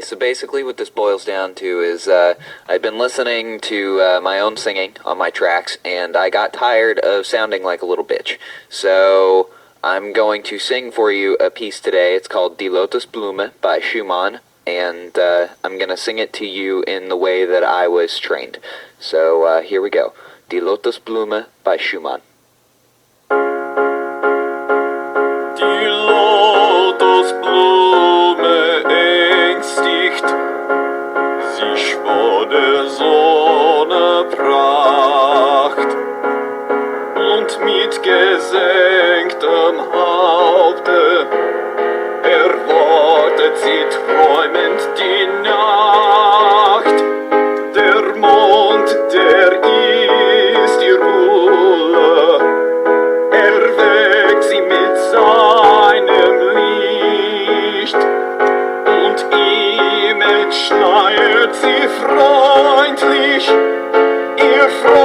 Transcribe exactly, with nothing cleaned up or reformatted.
Okay, so basically what this boils down to is uh, I've been listening to uh, my own singing on my tracks, and I got tired of sounding like a little bitch. So I'm going to sing for you a piece today. It's called Die Lotusblume by Schumann, and uh, I'm going to sing it to you in the way that I was trained. So uh, here we go. Die Lotusblume by Schumann. Die Lotusblume ängstigt sich vor der Sonne Pracht und mit gesenktem Haupte erwartet sie träumend die Nacht. Der Mond, der ist ihr Bulle, erweckt sie mit seinem Licht und ihm entschleiert sie freundlich ihr Freund.